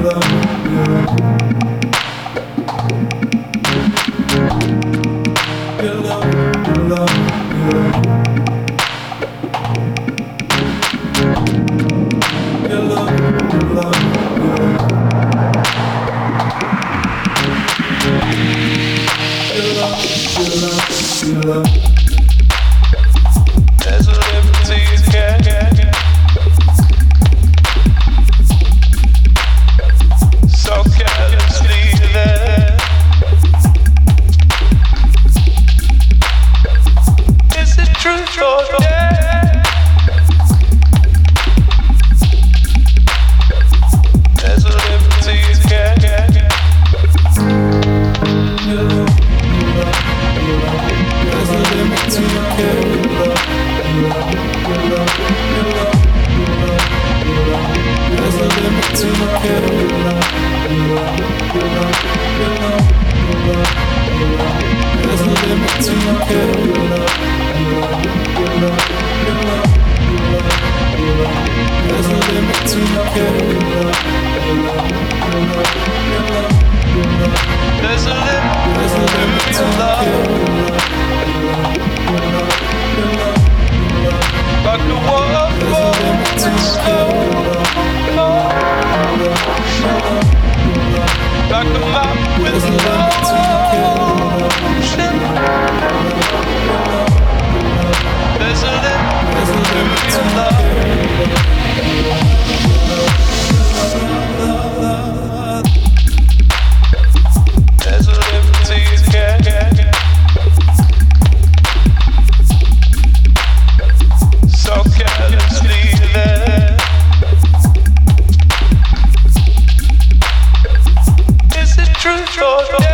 There's a liberty you get. So carelessly there. Is it truth or dare? There's a liberty you get. There's a limit to your care. There's a limit to your care. There's a limit to your care. There's a limit to your care. There's a limit to love. Like a waterfall, slow motion. Like a map with no ocean. There's a limit to love. There's a liberty to get. So carelessly there. Is it truth or dare?